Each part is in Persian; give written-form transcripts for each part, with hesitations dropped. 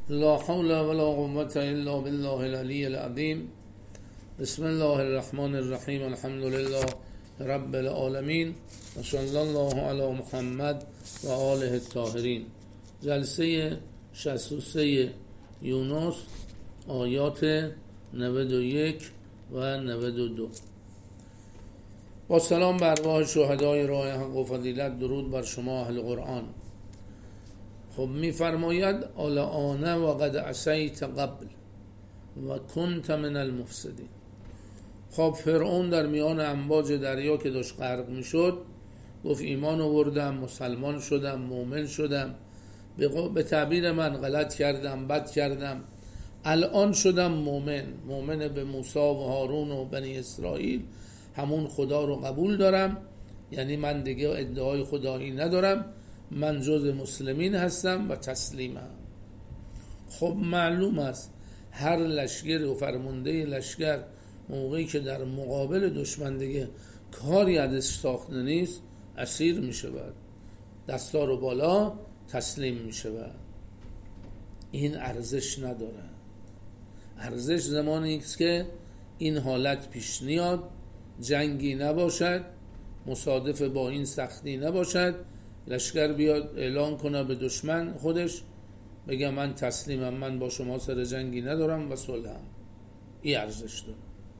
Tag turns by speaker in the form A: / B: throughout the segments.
A: لا حول ولا قوة الا بالله العلی العظیم. بسم الله الرحمن الرحیم. الحمد لله رب العالمین و صلی الله علی محمد و آله الطاهرین. جلسه 63 یونس، آیات 91 و 92. با سلام بر ارواح شهدای راه حق و فضیلت، درود بر شما اهل قرآن. خب میفرماید الآن و قد عصیت قبل و کنت من المفسدین. خب فرعون در میان امواج دریا که داشت غرق میشد گفت ایمان آوردم، مسلمان شدم، مؤمن شدم، به تعبیر من غلط کردم، بد کردم، الان شدم مؤمن به موسی و هارون و بنی اسرائیل، همون خدا رو قبول دارم، یعنی من دیگه ادعای خدایی ندارم، من جز مسلمین هستم و تسلیمم. خب معلوم است هر لشکر و فرمانده لشکر موقعی که در مقابل دشمن دیگه کاری ازش ساخته نیست اسیر می شود، دستا رو بالا تسلیم می شود. این ارزش نداره. ارزش زمانی است که این حالت پیش نیاد، جنگی نباشد، مصادف با این سختی نباشد، لشکر بیاد اعلان کنه به دشمن خودش، بگه من تسلیمم، من با شما سر جنگی ندارم و صلحم. این ارزش داره.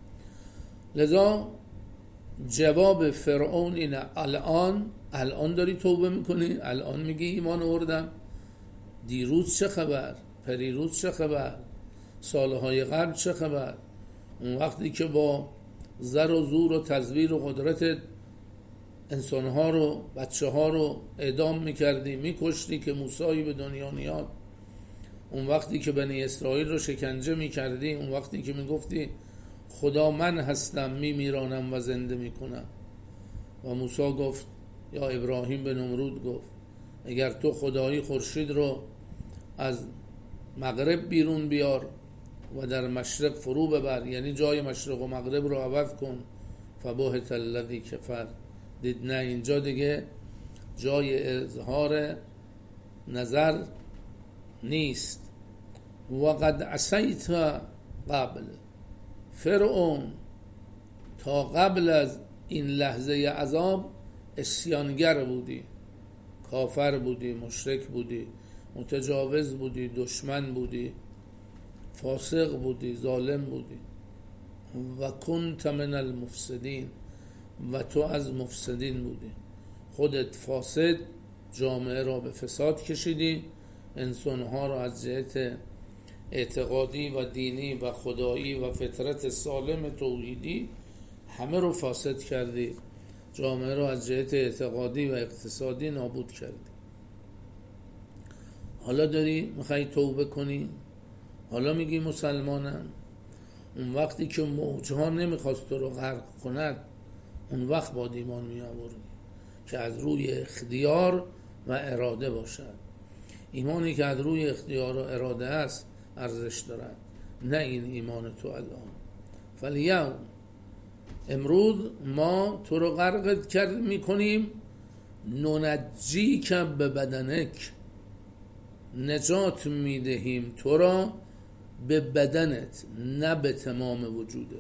A: لذا جواب فرعون اینه الان داری توبه میکنی، الان میگی ایمان آوردم، دیروز چه خبر، پریروز چه خبر، سالهای قبل چه خبر؟ اون وقتی که با زر و زور و تزویر و قدرت انسانها رو، بچه ها رو اعدام میکردی، میکشتی که موسی به دنیا نیاد، اون وقتی که بنی اسرائیل رو شکنجه میکردی، اون وقتی که میگفتی خدا من هستم، میمیرانم و زنده میکنم، و موسی گفت، یا ابراهیم به نمرود گفت اگر تو خدایی خورشید رو از مغرب بیرون بیار و در مشرق فرو ببر، یعنی جای مشرق و مغرب رو عوض کن، فبهت الذی کفر. دید نه، اینجا دیگه جای اظهار نظر نیست. و قد عصیت قبل، فرعون تا قبل از این لحظه عذاب عصیانگر بودی، کافر بودی، مشرک بودی، متجاوز بودی، دشمن بودی، فاسق بودی، ظالم بودی. و کنت من المفسدین، و تو از مفسدین بودی، خودت فاسد، جامعه را به فساد کشیدی، انسانها را از جهت اعتقادی و دینی و خدایی و فطرت سالم توحیدی همه رو فاسد کردی، جامعه را از جهت اعتقادی و اقتصادی نابود کردی. حالا داری میخوای توبه کنی، حالا میگی مسلمانم. اون وقتی که موجها نمیخواست تو رو غرق کند، اون وقت با ایمان می آوردی که از روی اختیار و اراده باشد. ایمانی که از روی اختیار و اراده است ارزش دارد، نه این ایمان تو الان. فالیوم، امروز ما تو رو غرق کرد میکنیم، ننجی که به بدنک، نجات میدهیم تو را به بدنت، نه به تمام وجودت،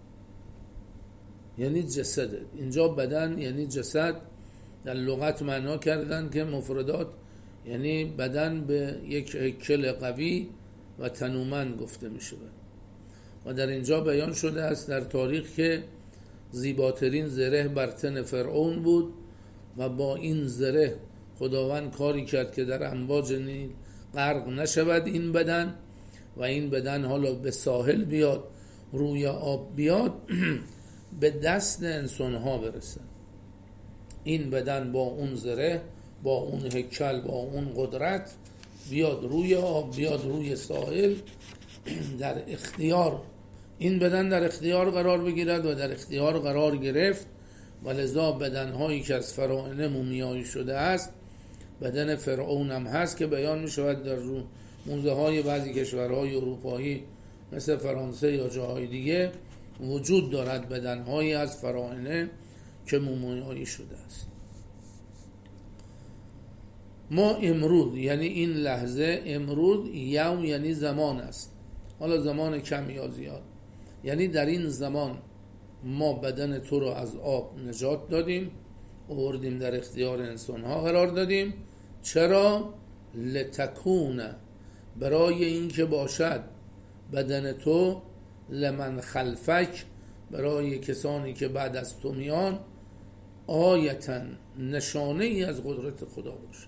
A: یعنی جسدت. اینجا بدن یعنی جسد، در لغت معنا کردن که مفردات یعنی بدن به یک هیکل قوی و تنومند گفته می شود. و در اینجا بیان شده است در تاریخ که زیباترین زره بر تن فرعون بود و با این زره خداوند کاری کرد که در امواج نیل غرق نشود این بدن، و این بدن حالا به ساحل بیاد، روی آب بیاد، به دست انسان ها برسه. این بدن با اون زره، با اون هیکل، با اون قدرت بیاد روی آب، بیاد روی ساحل، در اختیار این بدن در اختیار قرار بگیرد و در اختیار قرار گرفت. و لذا بدن هایی که از فراعنه مومیایی شده است، بدن فرعون هم هست که بیان می شود در موزه های بعضی کشورهای اروپایی مثل فرانسه یا جاهای دیگه وجود دارد بدن هایی از فراعنه که مومیایی شده است. ما امروز یعنی این لحظه، امروز یوم یعنی زمان است، حالا زمان کم یا زیاد، یعنی در این زمان ما بدن تو رو از آب نجات دادیم، آوردیم در اختیار انسان ها قرار دادیم. چرا؟ لتکون، برای این که باشد بدن تو، لمن خلفک، برای کسانی که بعد از تو میان، آیتن، نشانه ای از قدرت خدا باشه،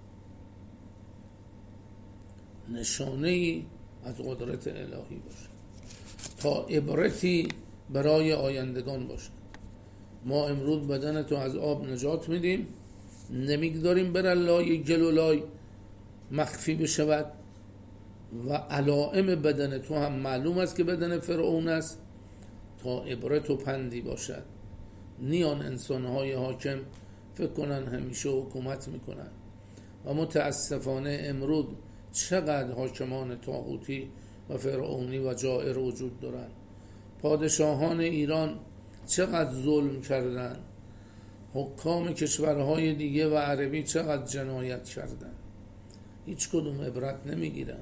A: نشانه ای از قدرت الهی باشه، تا عبرتی برای آیندگان باشه. ما امروز بدن تو از آب نجات میدیم، نمیگذاریم بر لای گل و لای مخفی بشود و علائم بدن تو هم معلوم است که بدن فرعون است، تا عبرت و پندی باشد. نیان انسانهای حاکم فکر کنن همیشه حکومت میکنن و متاسفانه امروز چقدر حاکمان طاغوتی و فرعونی و جائر وجود دارن. پادشاهان ایران چقدر ظلم کردن، حکام کشورهای دیگه و عربی چقدر جنایت کردن، هیچ کدوم عبرت نمیگیرن.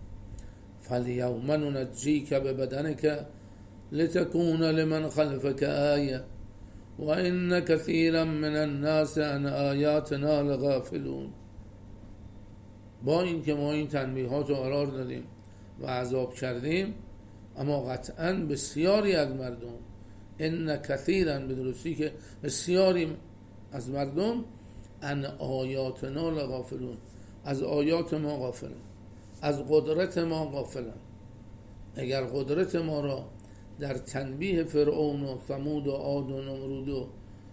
A: فالیوم ننجیک ببدنک لتکون لمن خلفک آیه و ان کثیرا من الناس عن آیاتنا لغافلون. با این که ما این تنبیهات رو قرار دادیم و عذاب کردیم، اما قطعا بسیاری از مردم، ان کثیرا، به درستی که بسیاری از مردم، عن آیاتنا لغافلون، از آیات ما غافلن، از قدرت ما غافلن. اگر قدرت ما را در تنبیه فرعون و ثمود و عاد و نمرود و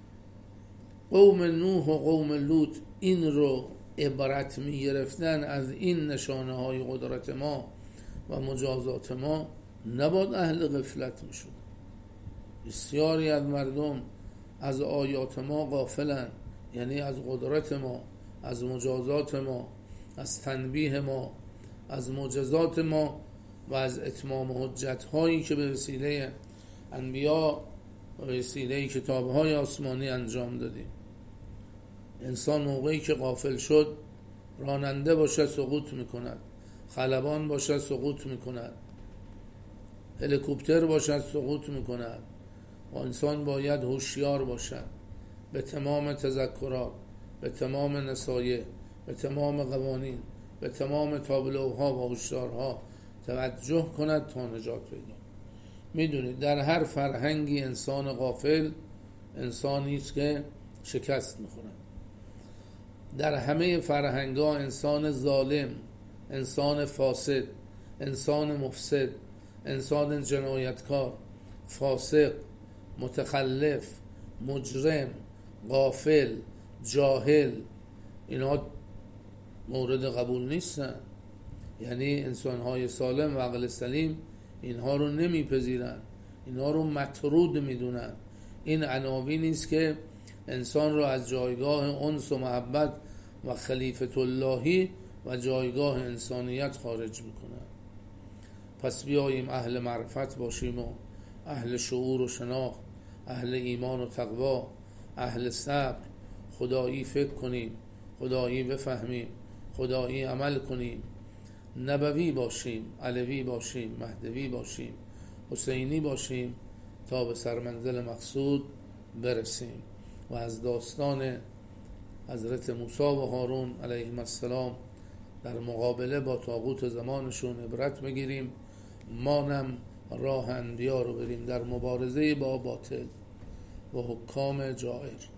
A: قوم نوح و قوم لوط این رو عبرت می گرفتن از این نشانه های قدرت ما و مجازات ما، نباید اهل غفلت می شد. بسیاری از مردم از آیات ما غافلن، یعنی از قدرت ما، از مجازات ما، از تنبیه ما، از معجزات ما و از اتمام حجت هایی که به وسیله انبیا و به وسیله کتاب های آسمانی انجام دادیم. انسان موقعی که غافل شد، راننده باشه سقوط میکند، خلبان باشه سقوط میکند، هلیکوپتر باشد سقوط میکند. و انسان باید هوشیار باشد، به تمام تذکرات، به تمام نصایح، به تمام قوانین، به تمام تابلوها و هشدارها توجه کند تا نجات پیدا. میدونید در هر فرهنگی انسان غافل انسانی است که شکست میخورد. در همه فرهنگ‌ها انسان ظالم، انسان فاسد، انسان مفسد، انسان جنایتکار، فاسق، متخلف، مجرم، غافل، جاهل، اینا مورد قبول نیستن. یعنی انسان‌های سالم و عقل سلیم اینها رو نمیپذیرن، اینها رو مطرود میدونن. این عناوین نیست که انسان رو از جایگاه انس و محبت و خلیفت اللهی و جایگاه انسانیت خارج میکنه. پس بیاییم اهل معرفت باشیم و اهل شعور و شناخت، اهل ایمان و تقوا، اهل صبر، خدایی فکر کنیم، خدایی بفهمیم، خدایی عمل کنیم، نبوی باشیم، علوی باشیم، مهدوی باشیم، حسینی باشیم، تا به سرمنزل مقصود برسیم و از داستان حضرت موسی و هارون علیهم السلام در مقابله با طاغوت زمانشون عبرت بگیریم، مانم راه انبیا رو بریم در مبارزه با باطل و حکام جائر.